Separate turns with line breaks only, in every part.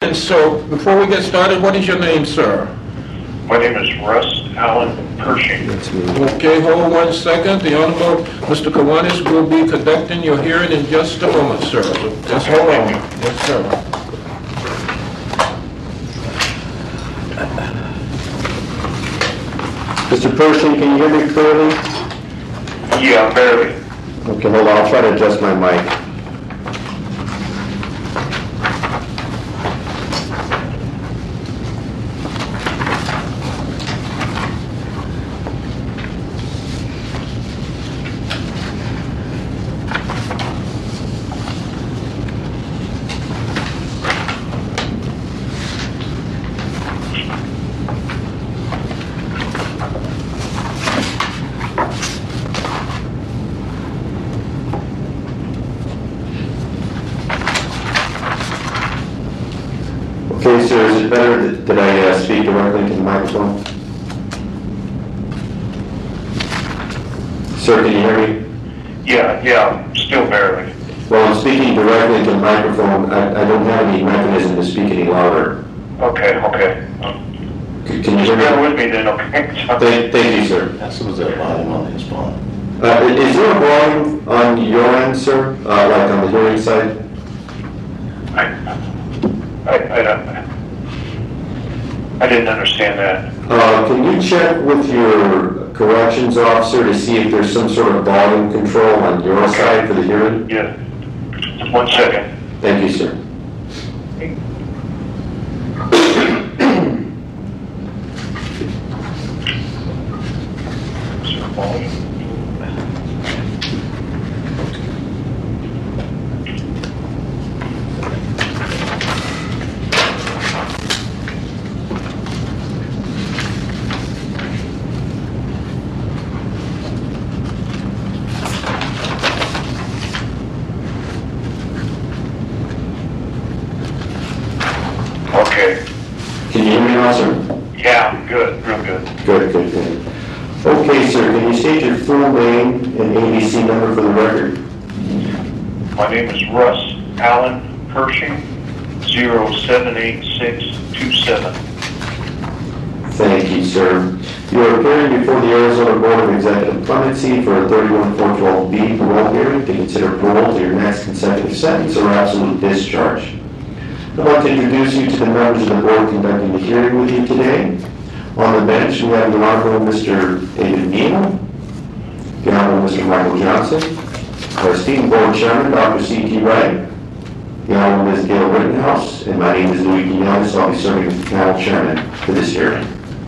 And so, before we get started, what is your name, sir?
My name is Russ Allen Pershing.
Okay, hold 1 second. The Honorable Mr. Kiwanis will be conducting your hearing in just a moment, sir. So just hold on. Yes, sir.
Mr. Pershing, can you hear me clearly?
Yeah, barely.
Okay, hold on. I'll try to adjust my mic. Okay, sir, is it better that I speak directly to the microphone? Sir, can you hear me?
Yeah, still barely.
Well, I'm speaking directly to the microphone. I don't have any mechanism to speak any louder.
Okay.
Can you
Just
hear
bear
me?
with me then, okay?
Thank you, sir.
That's was there volume on his phone.
Is there a volume on your end, sir? Like on the hearing side?
I didn't understand that.
Can you check with your corrections officer to see if there's some sort of volume control on your side for the hearing?
Yeah. 1 second.
Thank you, sir.
Okay.
Can you hear me now, sir?
Yeah, good, real good.
Good. Okay, sir, can you state your full name and ABC number for the record?
My name is Russ Allen Pershing, 078627.
Thank you, sir. You are appearing before the Arizona Board of Executive Clemency for a 31412B parole hearing to consider parole to your next consecutive sentence or absolute discharge. I'd like to introduce you to the members of the board conducting the hearing with you today. On the bench, we have the Honorable Mr. David Neal, the Honorable Mr. Michael Johnson, our esteemed board chairman, Dr. C.T. Wright, the Honorable Ms. Gail Rittenhouse, and my name is Louis Quinones. I'll be serving as the panel chairman for this hearing.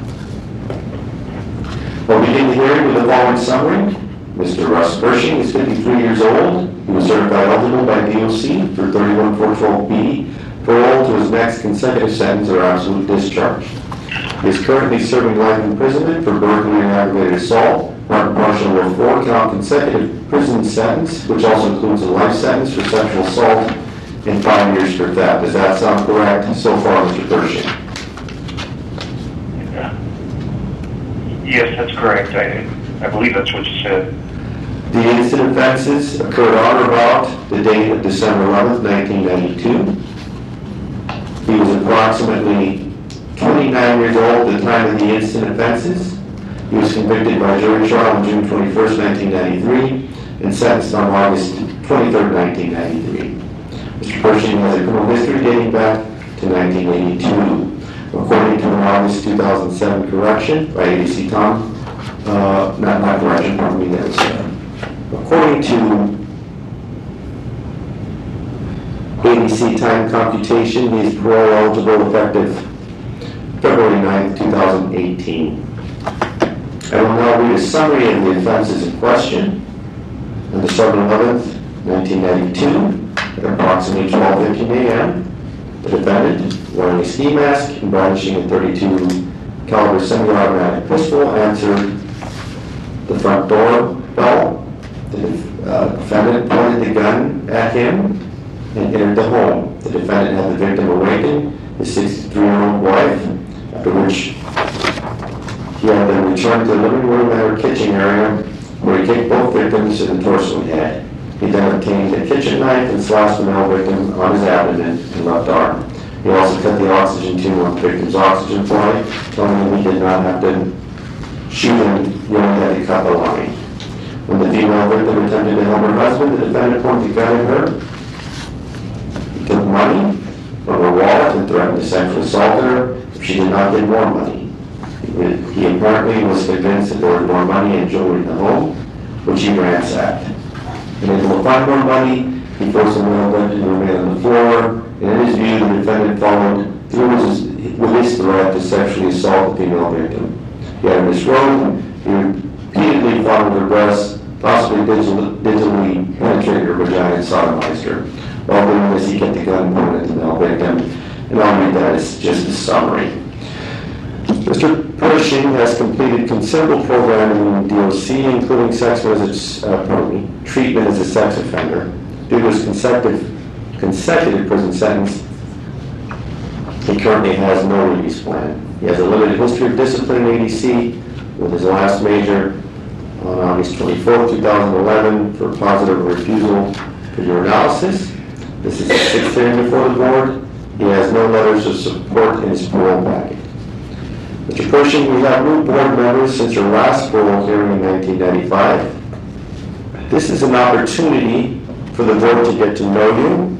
We'll begin the hearing with the following summary. Mr. Russ Pershing is 53 years old. He was certified eligible by DOC for 31412B parole to his next consecutive sentence or absolute discharge. He is currently serving life imprisonment for burglary and aggravated assault, part and parcel of a 4-count consecutive prison sentence, which also includes a life sentence for sexual assault and 5 years for theft. Does that sound correct so far, Mr. Pershing?
Yes, that's correct. I believe that's what you said.
The incident offenses occurred on or about the date of December 11th, 1992. He was approximately 29 years old at the time of the incident offenses. He was convicted by jury trial on June 21st, 1993, and sentenced on August 23rd, 1993. Mr. Pershing has a criminal history dating back to 1982. According to an August 2007 correction by ABC Tom, not correction, pardon me, that was, according to ABC time computation, he is parole eligible effective February 9th, 2018. I will now read a summary of the offenses in question. On December 11th, 1992, at approximately 12:15 a.m., the defendant, wearing a ski mask and brandishing a .32 caliber semi-automatic pistol, answered the front door bell. The defendant pointed the gun at him and entered the home. The defendant had the victim awaken his 63-year-old wife, after which he had them returned to the living room and her kitchen area, where he kicked both victims in the torso and head. He then obtained a kitchen knife and slashed the male victim on his abdomen and left arm. He also cut the oxygen tube on the victim's oxygen fly, telling him he did not have to shoot him, he only had to cut the line. When the female victim attempted to help her husband, the defendant pointed the gun at her. He took money from her wallet and threatened to sexually assault her if she did not get more money. He apparently was convinced that there was more money and jewelry in the home, which he ransacked. Unable to find more money, he forced the male victim to remain on the floor, and in his view, the defendant followed through with his threat to sexually assault the female victim. He had her disrobed, and he repeatedly fondled her breasts, possibly digitally penetrated her vagina and sodomized her. While doing this, he kept the gun pointed at the male victim, and I'll read that as just a summary. Mr. Pershing has completed considerable programming in DOC, including treatment as a sex offender. Due to his consecutive prison sentence, he currently has no release plan. He has a limited history of discipline in ADC, with his last major on August 24, 2011, for positive refusal for urinalysis. This is the sixth hearing before the board. He has no letters of support in his parole packet. Mr. Pershing, we have new board members since your last parole hearing in 1995. This is an opportunity for the board to get to know you.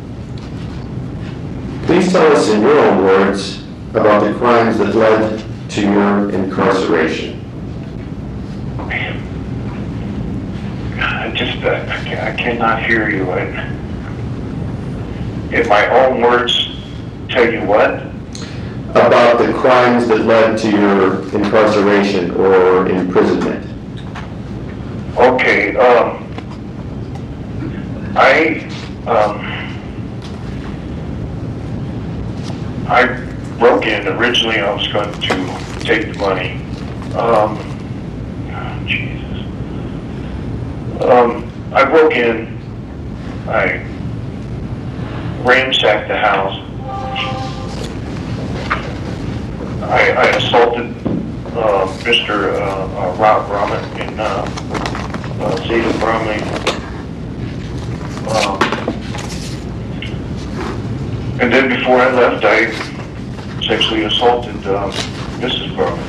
Please tell us in your own words about the crimes that led to your incarceration.
I cannot hear you. In my own words, tell you what?
About the crimes that led to your incarceration or imprisonment.
Okay, I broke in. Originally, I was going to take the money. Jesus. I broke in. I ransacked the house. I assaulted Mr. Rob Brumman in Zeta Brumley. And then before I left, I sexually assaulted Mrs. Brumman.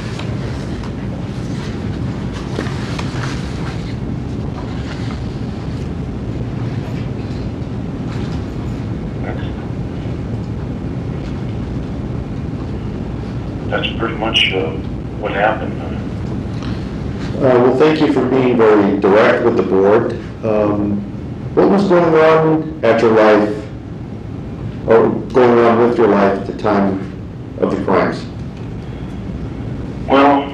That's pretty much what happened.
Well, thank you for being very direct with the board. What was going on at your life, or going on with your life at the time of the crimes?
Well,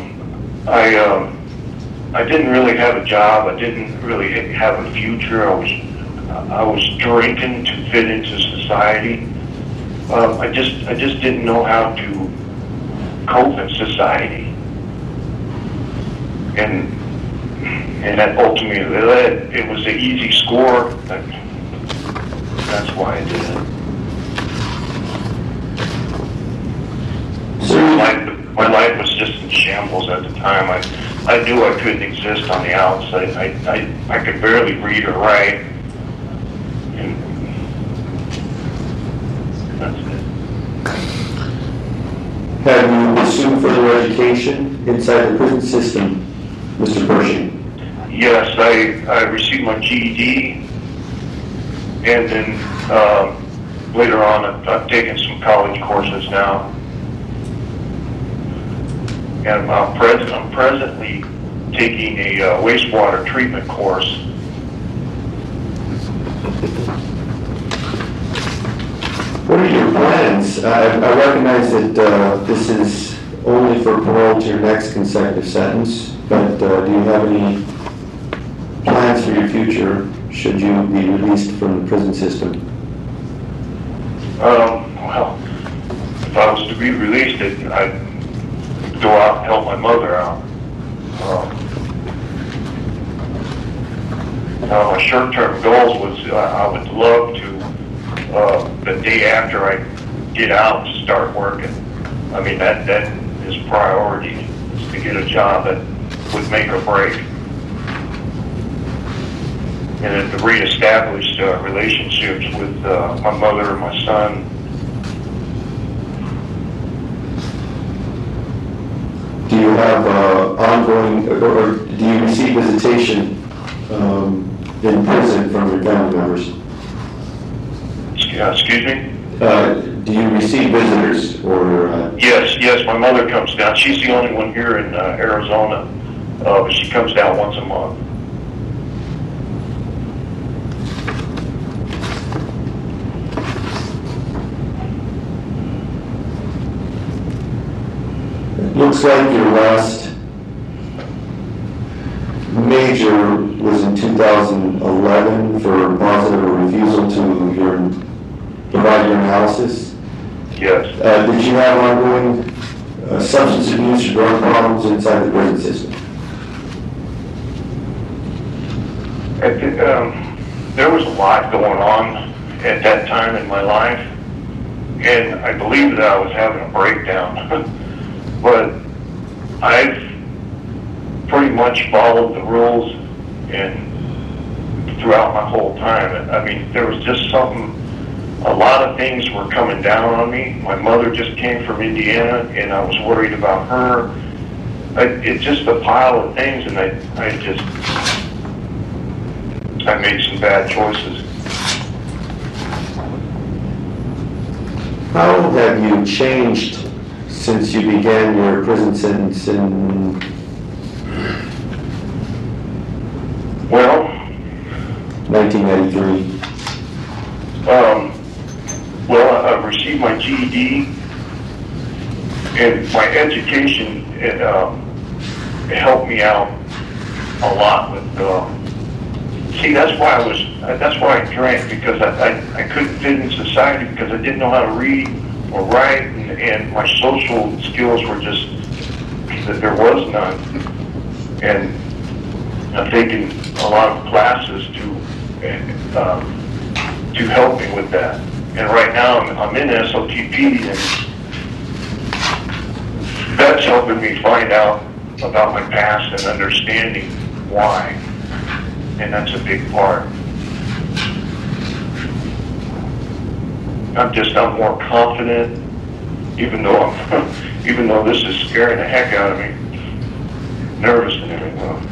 I didn't really have a job. I didn't really have a future. I was drinking to fit into society. I just didn't know how to cope in society, and that ultimately led. It was an easy score. That's why I did it. My life was just in shambles at the time. I knew I couldn't exist on the outside. I could barely read or write. And that's it.
Have you pursued further education inside the prison system, Mr. Pershing?
Yes, I received my GED, and then later on I've taken some college courses now. And I'm presently taking a wastewater treatment course.
What are your plans? I recognize that this is only for parole to your next consecutive sentence, but do you have any plans for your future should you be released from the prison system?
Well, if I was to be released, I'd go out and help my mother out. My short-term goals was I would love to, the day after I get out, start working. I mean, that is priority, is to get a job that would make or break. And then to reestablish relationships with my mother and my son.
have ongoing, or do you receive visitation in prison from your family members?
Excuse me?
Do you receive visitors or?
Yes, my mother comes down. She's the only one here in Arizona, but she comes down once a month.
Looks like your last major was in 2011 for positive refusal to provide your analysis.
Yes.
Did you have ongoing substance abuse or drug problems inside the prison system?
There was a lot going on at that time in my life, and I believe that I was having a breakdown. But I've pretty much followed the rules and throughout my whole time. I mean, there was just a lot of things were coming down on me. My mother just came from Indiana, and I was worried about her. It's just a pile of things, and I made some bad choices.
How have you changed since you began your prison sentence in?
Well,
1993.
Well, I received my GED, and my education it helped me out a lot with. See, that's why I drank, because I couldn't fit in society because I didn't know how to read or write, and my social skills were just that there was none. And I've taken a lot of classes to help me with that. And right now I'm in SOTP, and that's helping me find out about my past and understanding why. And that's a big part. I'm more confident, even though this is scaring the heck out of me, nervous and everything.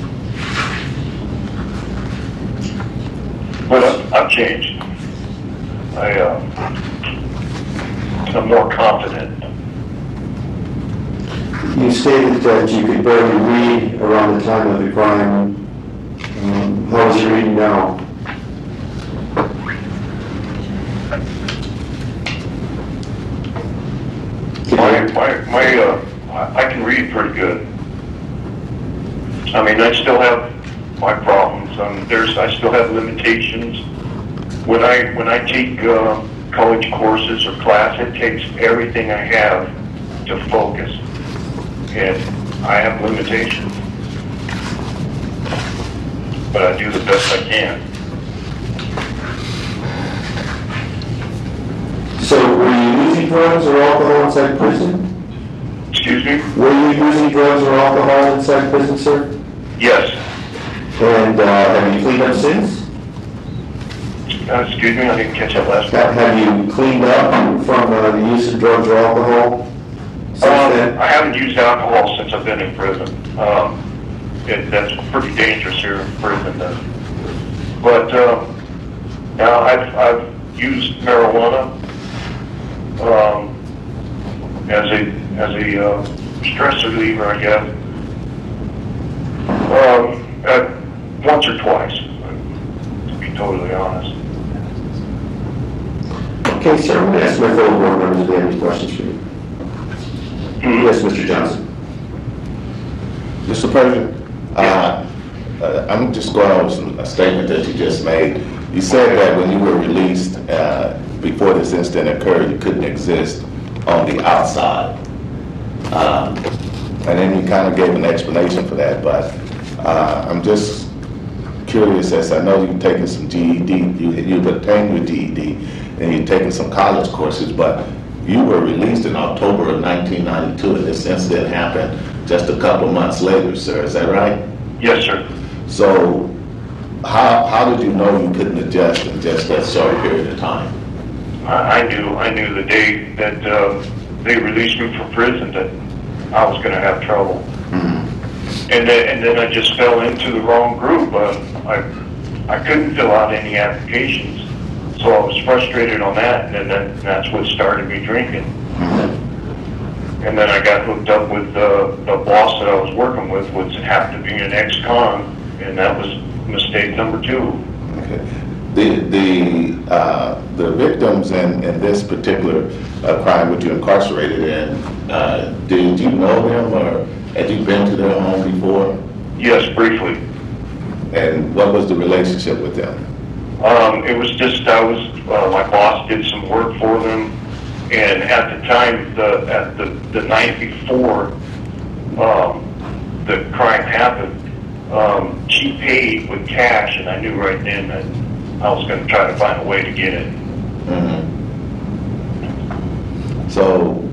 But I've changed. I'm more confident.
You stated that you could barely read around the time of the crime. How is your reading now?
I can read pretty good. I mean, I still have my problems. I still have limitations. When I take college courses or class, it takes everything I have to focus, and I have limitations. But I do the best I can.
So, were you using drugs or alcohol inside prison?
Excuse me?
Were you using drugs or alcohol inside prison, sir?
Yes.
And have you cleaned up since?
Excuse me, I didn't catch that last part.
Have you cleaned up from the use of drugs or alcohol since then?
I haven't used alcohol since I've been in prison. That's pretty dangerous here in prison. But now I've used marijuana as a stress reliever, I guess. Once or twice, to be totally honest.
Okay, sir, I'm going to ask my fellow board members if they have any questions for you. Yes, Mr. Johnson.
Mr. President, I'm just going over a statement that you just made. You said that when you were released before this incident occurred, you couldn't exist on the outside. And then you kind of gave an explanation for that, but I'm just curious, as I know you've taken some GED, you've obtained your GED, and you've taken some college courses, but you were released in October of 1992, and this incident happened just a couple months later, sir. Is that right?
Yes, sir.
So how did you know you couldn't adjust in just that short period of time?
I knew the day that they released me from prison that I was going to have trouble. And then I just fell into the wrong group. I couldn't fill out any applications, so I was frustrated on that, and then that's what started me drinking. And then I got hooked up with the boss that I was working with, which happened to be an ex-con, and that was mistake number 2.
Okay. The victims in this particular crime which you incarcerated in, did you know them or had you been to their home before?
Yes, briefly.
And what was the relationship with them?
It was just my boss did some work for them, and at the time, the night before the crime happened, she paid with cash, and I knew right then that I was going to try to find a way to get it.
Mm-hmm. So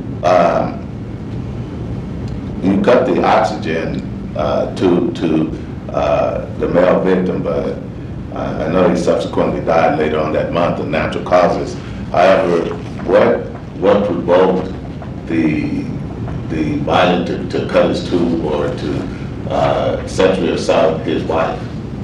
you cut the oxygen to the male victim, but I know he subsequently died later on that month of natural causes. However, what provoked the violent to cut his tube or to sexually assault his wife?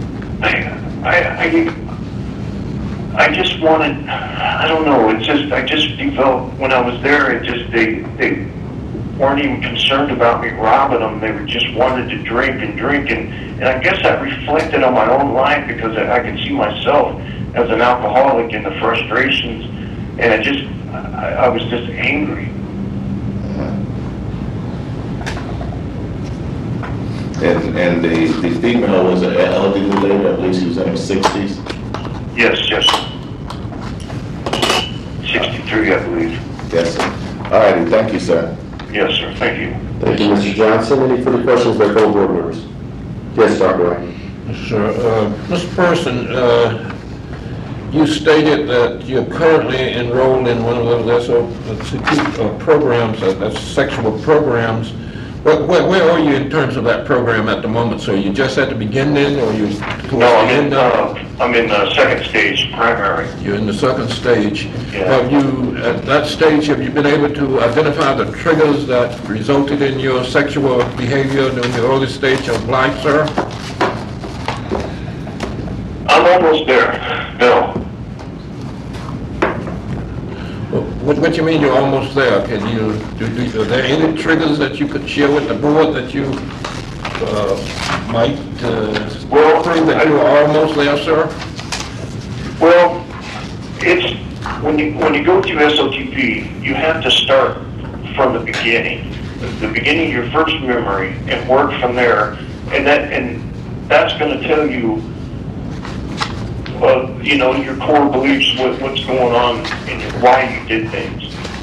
I just wanted, I don't know, I just developed, when I was there, they weren't even concerned about me robbing them. They just wanted to drink, and I guess that reflected on my own life, because I could see myself as an alcoholic and the frustrations, and I was just angry.
And the female was an elderly lady, I believe she was in her 60s?
Yes. 63, I believe.
Yes, sir. All righty, thank you, sir.
Yes, sir, thank you.
Thank you, Mr. Johnson. Any further questions by fellow board members? Yes, Dr. Wright.
Sure. Mr. Person, you stated that you're currently enrolled in one of those programs, that's sexual programs. Where are you in terms of that program at the moment, sir? You just at the beginning, or you towards
No,
the end of it?
I'm in the second stage, primary.
You're in the second stage.
Yeah.
Have you, at that stage, have you been able to identify the triggers that resulted in your sexual behavior in the early stage of life, sir?
I'm almost there, Bill.
What you mean you're almost there? Can you, are there any triggers that you could share with the board that you might prove that you are almost there, sir?
Well, it's when you go through SOTP, you have to start from the beginning of your first memory, and work from there, and that's going to tell you, your core beliefs, what's going on, and why you did things.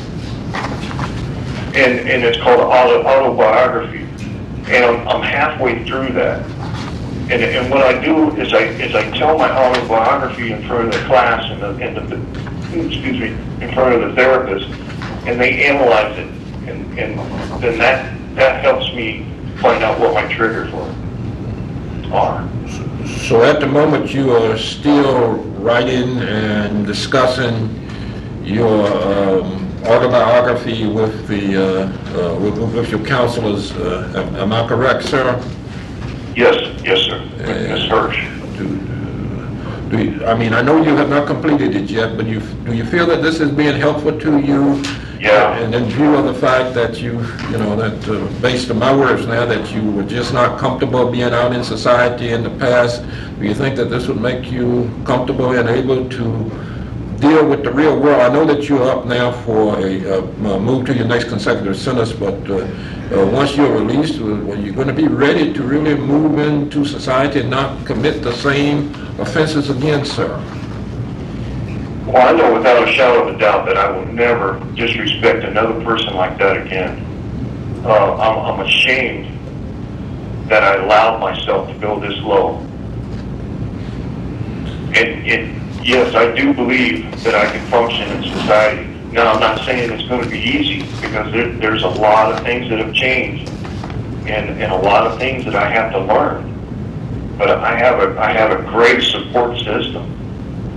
And it's called autobiography, and I'm halfway through that. And what I do is I tell my autobiography in front of the class in front of the therapist, and they analyze it, and then that helps me find out what my triggers are.
So at the moment you are still writing and discussing your autobiography with with your counselors. Am I correct, sir?
Yes, sir. Ms. Hirsch.
I mean, I know you have not completed it yet, but do you feel that this is being helpful to you?
Yeah.
And in view of the fact that based on my words now, that you were just not comfortable being out in society in the past, do you think that this would make you comfortable and able to deal with the real world? I know that you're up now for a move to your next consecutive sentence, but once you're released, are you going to be ready to really move into society and not commit the same offenses again, sir?
Well, I know without a shadow of a doubt that I will never disrespect another person like that again. I'm ashamed that I allowed myself to go this low. And yes, I do believe that I can function in society. Now, I'm not saying it's going to be easy, because there's a lot of things that have changed, and a lot of things that I have to learn. But I have a great support system.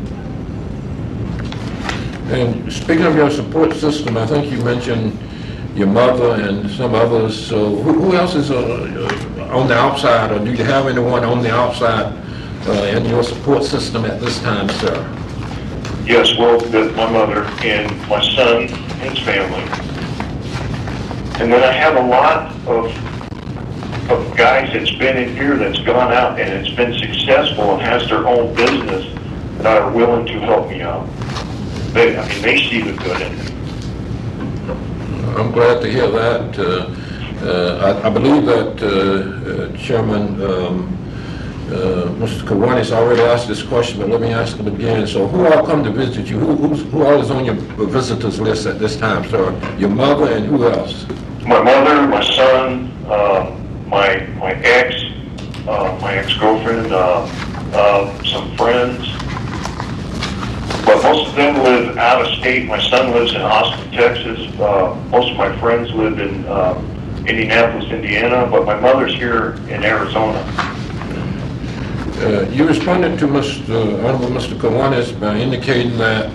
And speaking of your support system, I think you mentioned your mother and some others. So who else is on the outside, or do you have anyone on the outside in your support system at this time, sir?
Yes, well, my mother and my son, his family. And then I have a lot of guys that's been in here that's gone out and it's been successful and has their own business that are willing to help me out. They see the good in it.
I'm glad to hear that. I believe that Chairman Mr. Kiwanis already asked this question, but let me ask it again. So who all come to visit you? Who all is on your visitors list at this time, sir? Your mother and who else?
My mother, my son, my ex-girlfriend, some friends. But most of them live out of state. My son lives in Austin, Texas. Most of my friends live in Indianapolis, Indiana. But my mother's here in Arizona.
You responded to Honorable Mr. Kiwanis by indicating that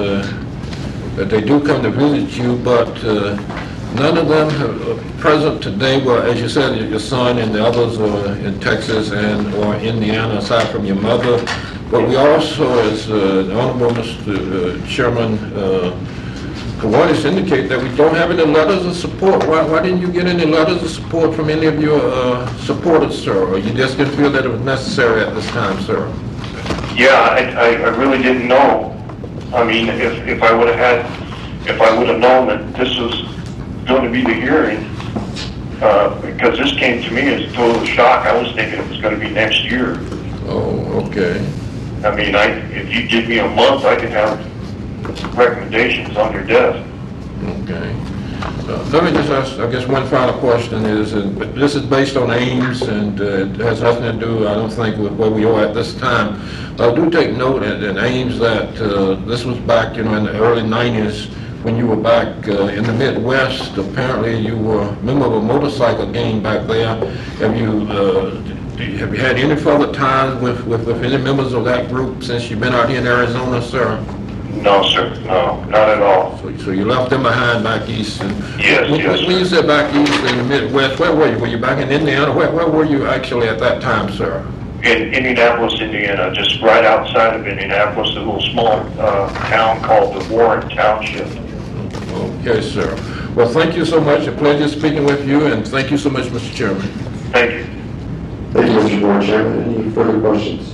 they do come to visit you, but none of them are present today. Well, as you said, your son and the others are in Texas and or Indiana, aside from your mother. But we also, as Honorable Mr. Chairman Kiwanis indicate that we don't have any letters of support. Why didn't you get any letters of support from any of your supporters, sir? Or you just didn't feel that it was necessary at this time, sir?
Yeah, I really didn't know. I mean, if I would have known that this was going to be the hearing, because this came to me as a total shock. I was thinking it was going to be next year.
Oh, okay.
I mean, if you give me a month, I could have recommendations on your desk.
Okay. Let me just ask, I guess one final question is, this is based on Ames, and it has nothing to do, I don't think, with where we are at this time. But I do take note in Ames that this was back, in the early 90s, when you were back in the Midwest. Apparently you were a member of a motorcycle gang back there. Have you had any further ties with any members of that group since you've been out here in Arizona, sir?
No, sir. No, not at all.
So you left them behind back east. And
Yes, yes.
When you said back east in the Midwest, where were you? Were you back in Indiana? Where were you actually at that time, sir?
In Indianapolis, Indiana, just right outside of Indianapolis, a little small town called the Warren Township.
Okay, sir. Well, thank you so much. A pleasure speaking with you, and thank you so much, Mr. Chairman.
Thank you.
Thank you, Mr. Board Chairman. Any further questions?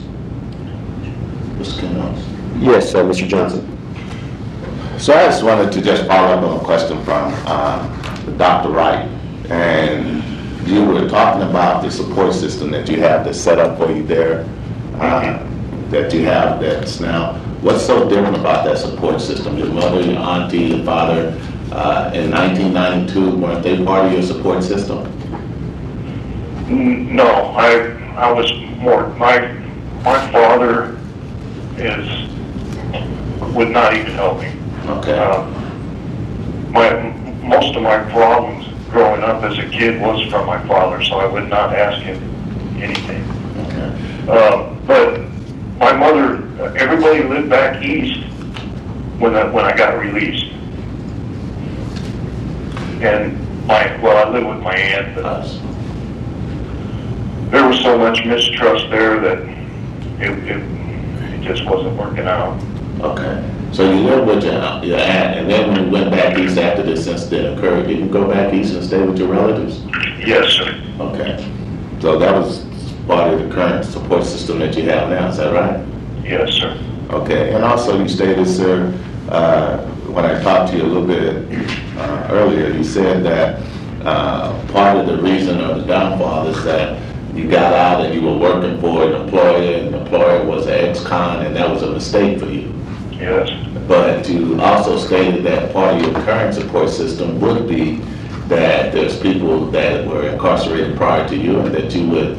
Mr. Kiwanis?
Yes, Mr. Johnson.
So I just wanted to just follow up on a question from Dr. Wright. And you were talking about the support system that you have that's set up for you there, that you have that's now. What's so different about that support system? Your mother, your auntie, your father, in 1992, weren't they part of your support system?
No, I was more, my father would not even help me.
Okay.
Most of my problems growing up as a kid was from my father, so I would not ask him anything.
Okay.
But my mother, everybody lived back east when I got released. And I lived with my aunt, but there was so much mistrust there that it just wasn't working out.
Okay. So you lived with your aunt, and then when you went back east after this incident occurred, did you go back east and stay with your relatives?
Yes, sir.
Okay. So that was part of the current support system that you have now, is that right?
Yes, sir.
Okay. And also you stated, sir, when I talked to you a little bit earlier, you said that part of the reason of the downfall is that you got out and you were working for an employer, and the employer was an ex-con, and that was a mistake for you.
Yes.
But you also stated that part of your current support system would be that there's people that were incarcerated prior to you, and that you would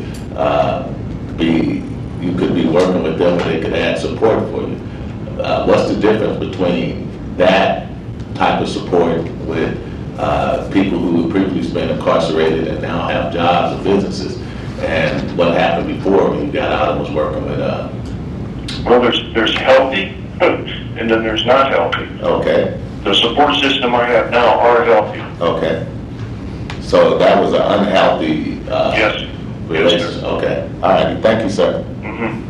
you could be working with them and they could add support for you. What's the difference between that type of support with people who previously been incarcerated and now have jobs and businesses, and what happened before when you got out and was working with?
Well, there's healthy, and then there's not healthy.
Okay.
The support system I have now are healthy.
Okay. So that was an unhealthy,
Yes.
relationship?
Yes,
Okay. All right, thank you, sir.
Mm-hmm.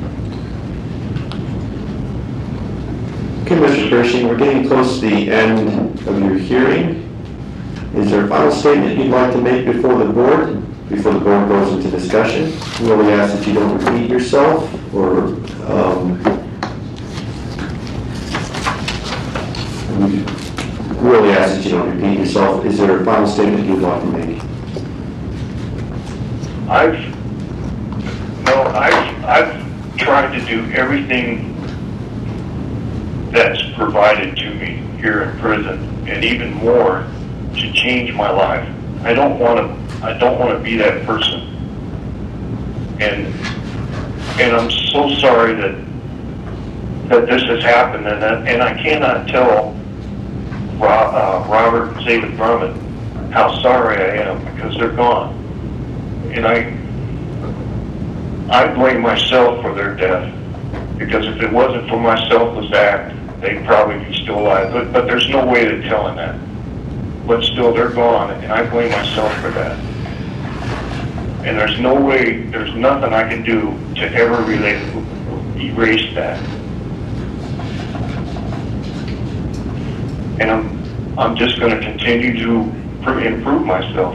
Okay, Mr. Pershing, we're getting close to the end of your hearing. Is there a final statement you'd like to make before the board goes into discussion? We really ask that you don't repeat yourself or we really ask that you don't repeat yourself. Is there a final statement you'd like to make?
I've tried to do everything that's provided to me here in prison, and even more, to change my life. I don't want to be that person. And I'm so sorry that this has happened, and I cannot tell Robert and David Drummond how sorry I am, because they're gone. And I blame myself for their death, because if it wasn't for my selfless act, they'd probably be still alive. But there's no way to tell that. But still, they're gone, and I blame myself for that. And there's no way, there's nothing I can do to ever erase that. And I'm just going to continue to improve myself.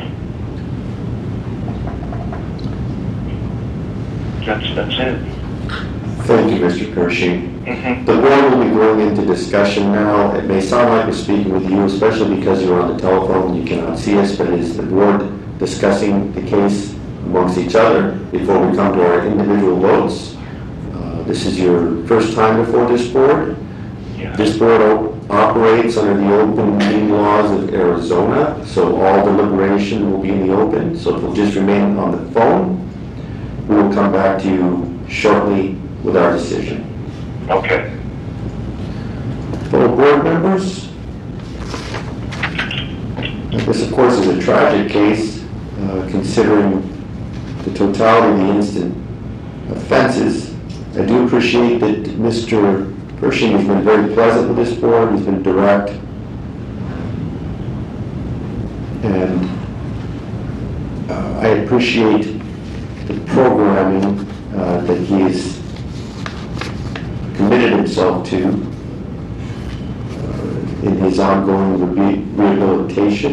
That's it.
Thank you, Mr. Pershing.
Mm-hmm.
The board will be going into discussion now. It may sound like we're speaking with you, especially because you're on the telephone and you cannot see us, but it is the board discussing the case amongst each other before we come to our individual votes. This is your first time before this board.
Yeah.
This board operates under the open meeting laws of Arizona, so all deliberation will be in the open. So if you'll just remain on the phone, we will come back to you shortly with our decision.
Okay.
Fellow board members, this of course is a tragic case, considering the totality of the instant offenses. I do appreciate that Mr. Pershing has been very pleasant with this board. He's been direct, and I appreciate the programming that he has committed himself to in his ongoing rehabilitation.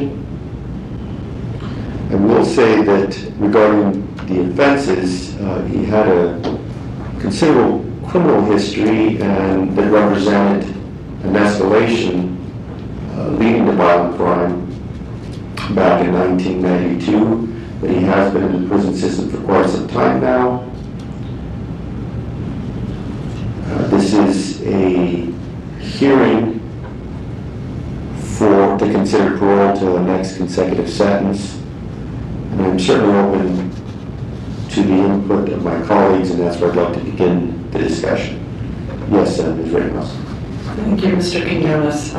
I will say that regarding the offenses, he had a considerable criminal history and that represented an escalation leading to violent crime back in 1992, but he has been in the prison system for quite some time now. This is a hearing to consider parole to the next consecutive sentence, and I'm certainly open to the input of my colleagues, and that's where I'd like to begin the discussion. Yes, Ms. Ramos.
Thank you, Mr. Quinones.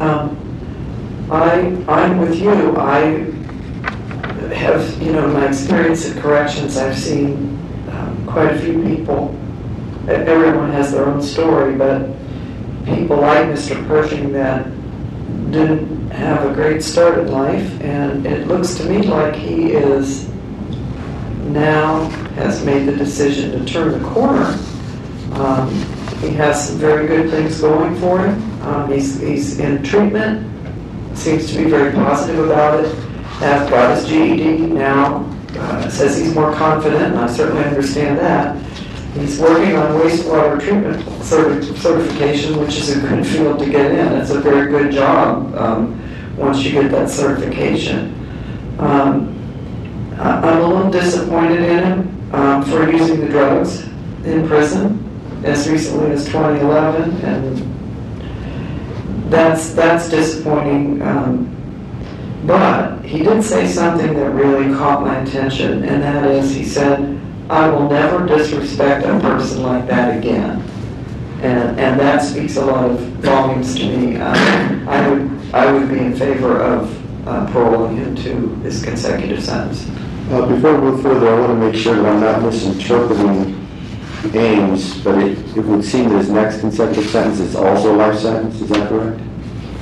I'm with you. I have, my experience in corrections, I've seen quite a few people. Everyone has their own story, but people like Mr. Pershing that didn't have a great start in life, and it looks to me like he is now has made the decision to turn the corner. He has some very good things going for him. He's in treatment, seems to be very positive about it, has got his GED now, says he's more confident, and I certainly understand that. He's working on wastewater treatment certification, which is a good field to get in. It's a very good job once you get that certification. I'm a little disappointed in him for using the drugs in prison as recently as 2011, and that's disappointing. But he did say something that really caught my attention, and that is, he said, "I will never disrespect a person like that again." And that speaks a lot of volumes to me. I would be in favor of paroling him to his consecutive sentence.
Before we move further, I want to make sure that I'm not misinterpreting Ames, but it would seem that his next consecutive sentence is also a life sentence. Is that correct?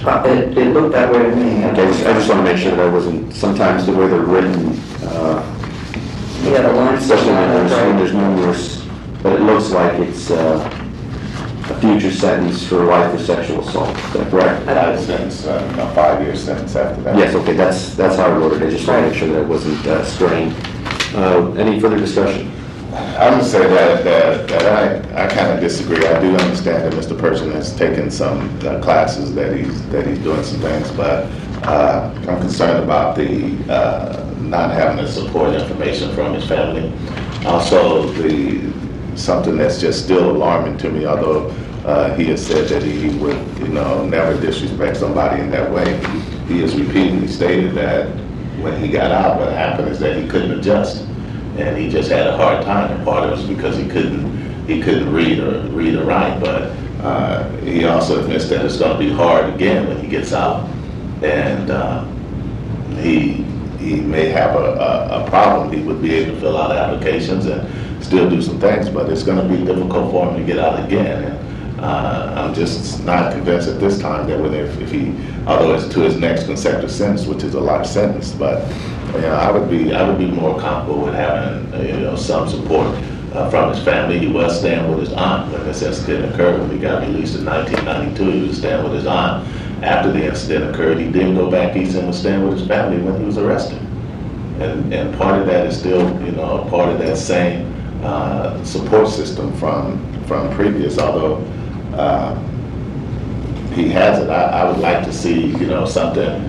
It looked that way to me.
Okay, I just want to make sure that I wasn't, sometimes the way they're written,
He had a line.
especially when there's numerous, but it looks like it's a future sentence for life for sexual assault. Is that correct?
Life sentence, a 5-year sentence after that.
Yes, okay, that's how I wrote it. I just want to make sure that it wasn't straying. Any further discussion?
I would say that I kind of disagree. I do understand that Mr. Person has taken some classes, that he's doing some things, but I'm concerned about the not having the support information from his family. Also, something that's just still alarming to me, although he has said that he would, never disrespect somebody in that way. He has repeatedly stated that when he got out, what happened is that he couldn't adjust, and he just had a hard time. And part of it was because he couldn't read or write. But he also admits that it's going to be hard again when he gets out, and he may have a problem. He would be able to fill out applications and still do some things, but it's going to be difficult for him to get out again. And I'm just not convinced at this time that if he, although it's to his next consecutive sentence, which is a life sentence, but I would be more comfortable with having some support from his family. He was staying with his aunt when this incident occurred. When he got released in 1992, he was staying with his aunt. After the incident occurred, he did go back east and was staying with his family when he was arrested. And part of that is still, part of that same support system from previous, although he has it. I would like to see, something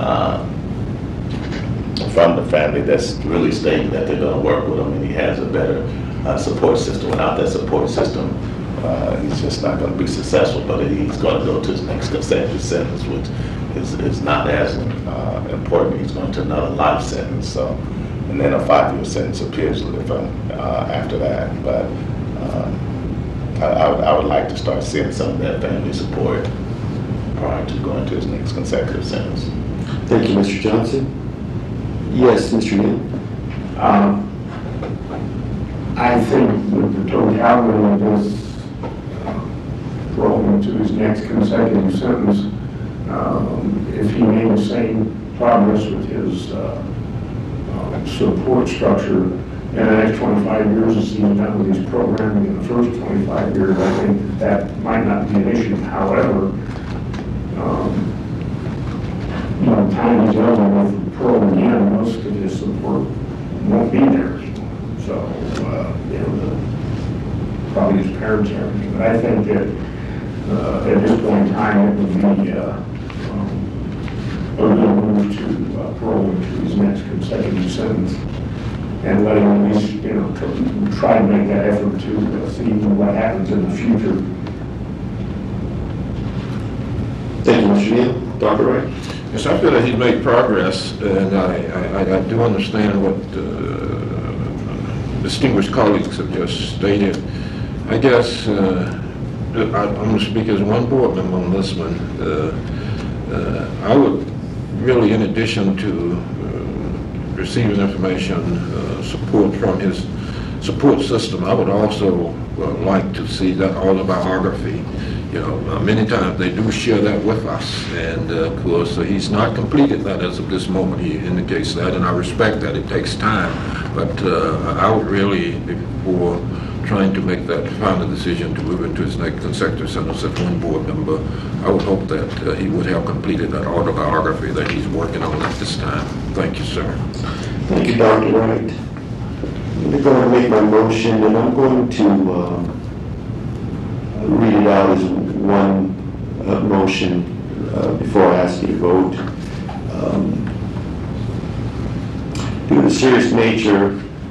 from the family that's really stating that they're going to work with him, and he has a better support system. Without that support system, he's just not going to be successful, but he's going to go to his next consecutive sentence, which is not as important. He's going to another life sentence, so, and then a 5-year sentence appears after that. But I would like to start seeing some of that family support prior to going to his next consecutive sentence.
Thank you, Mr. Johnson. Yes, Mr. Neal.
I think with the totality of this rolling to his next consecutive sentence, if he made the same progress with his support structure in the next 25 years as he's done with his programming in the first 25 years, I think that might not be an issue. However, time he's eligible for parole again, most of his support won't be there. So, probably his parents and everything. But I think that at this point in time, it would be a good move to parole him to his next consecutive sentence and let him at least, try to make that effort to see what happens in the future.
Thank you, Mr. Neal. Dr. Wright.
Yes, I feel that he's made progress, and I do understand what distinguished colleagues have just stated. I guess I'm going to speak as one board member on this one. I would really, in addition to receiving information, support from his support system, I would also like to see that autobiography. Many times they do share that with us, and of course he's not completed that as of this moment. He indicates that, and I respect that. It takes time, but I would really, before trying to make that final decision to move into his next consecutive sentence as one board member, I would hope that he would have completed that autobiography that he's working on at this time. Thank you, sir.
Thank you, Dr. Wright. I'm going to go and make my motion, and I'm going to read it out as one motion before I ask you to vote. Due to the serious nature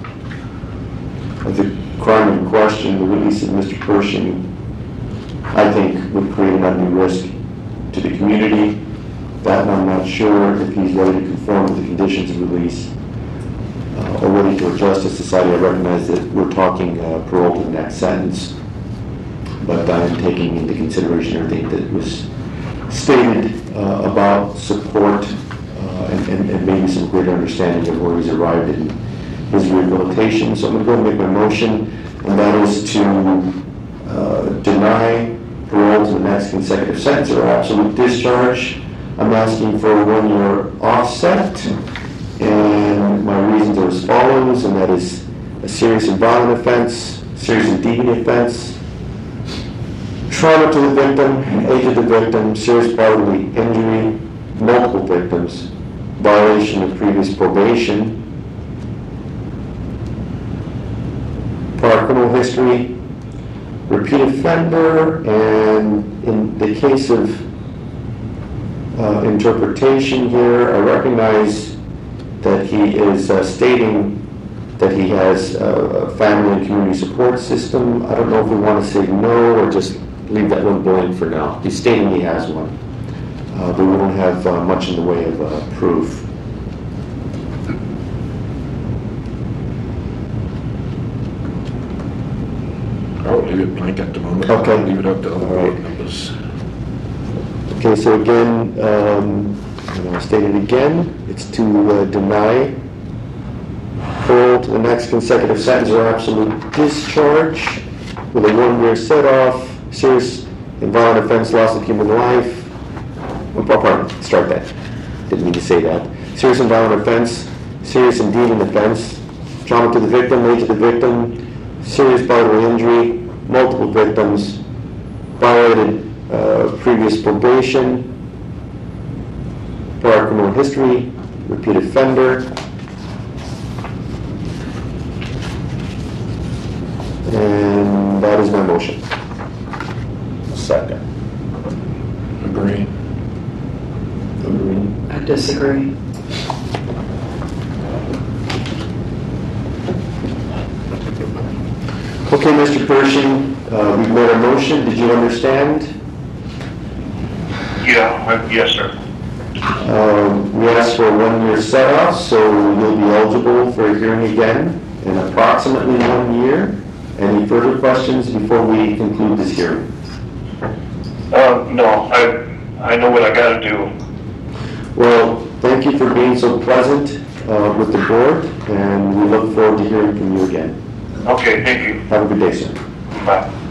of the crime in question, the release of Mr. Pershing, I think, would create an undue risk to the community. That I'm not sure if he's ready to conform with the conditions of release or ready to adjust to society. I recognize that we're talking parole to the next sentence, but I'm taking into consideration everything that was stated about support and maybe some greater understanding of where he's arrived in his rehabilitation. So I'm going to go and make my motion, and that is to deny parole to the next consecutive sentence or absolute discharge. I'm asking for a 1-year offset, and my reasons are as follows, and that is a serious and violent offense, serious and deviant offense, trauma to the victim, age of the victim, serious bodily injury, multiple victims, violation of previous probation, prior criminal history, repeat offender, and in the case of interpretation here, I recognize that he is stating that he has a family and community support system. I don't know if we want to say no or just leave that one blank for now. He's stating he has one, but we don't have much in the way of proof.
I'll leave it blank at the moment.
Okay.
I'll leave it up to other
All right.
board members.
Okay, so again, I'll state it again, it's to deny parole to the next consecutive sentence or absolute discharge with a 1-year set-off, serious and violent offense, loss of human life. Oh, pardon, start that. Didn't mean to say that. Serious and violent offense, serious and deviant offense, trauma to the victim, age of the victim, serious bodily injury, multiple victims, violated previous probation, prior criminal history, repeat offender, and that is my motion.
Second.
Agree.
I disagree.
Okay, Mr. Pershing, we've made a motion. Did you understand?
Yeah, yes, sir.
We asked for a 1-year set-off, so you'll be eligible for a hearing again in approximately 1 year. Any further questions before we conclude this hearing?
No, I know what I gotta do.
Well, thank you for being so pleasant with the board, and we look forward to hearing from you again.
Okay, thank you.
Have a good day, sir.
Bye.